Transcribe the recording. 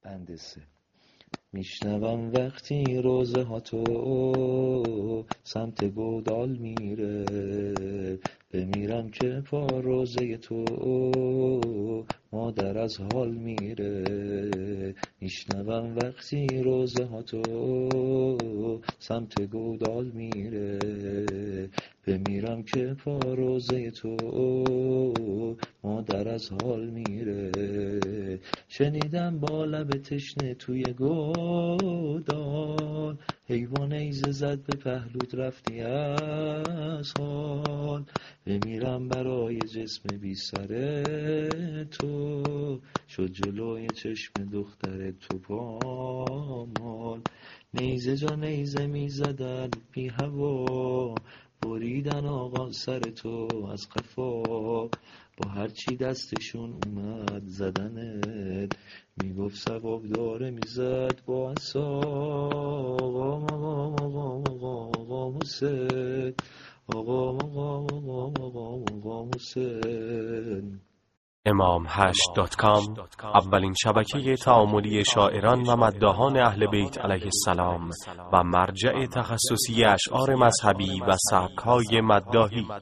بند 3. میشنوم وقتی روزه ها تو سمت گودال میره، بمیرم که پا روزه تو مادر از حال میره. میشنوم وقتی روزه ها تو سمت گودال میره، بمیرم که پا روزه تو مادر از حال میره. شنیدم با لب تشنه توی گودال، حیوان ایزه زد به پهلوت رفتی از حال. بمیرم برای جسم بی سر تو، شد جلوی چشم دختر تو پامال. نیزه جا نیزه می زدن بی هوا، بریدن آقا سر تو از قفا. با هرچی دستشون اومد زدنت، میگفت ثواب داره میزد با عصا. آقا حسین، آقا حسین. امام8.com اولین شبکه تعاملی شاعران و مداحان اهل بیت علیه السلام و مرجع تخصصی اشعار مذهبی و سبک‌های مداحی.